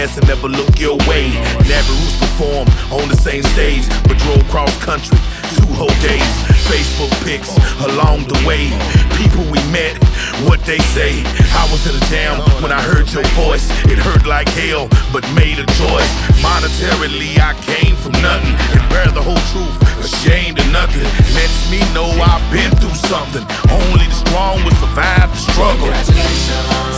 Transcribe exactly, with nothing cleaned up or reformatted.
ass and never look your way. Navaroo's performed on the same stage, but drove cross country two whole days. Facebook pics along the way, people we met, what they say. I was in a jam when I heard your voice. It hurt like hell, but made a choice. Monetarily, I came from nothing and bear the whole truth, ashamed of nothing. Lets me know I've been through something. Only the strong will survive the struggle.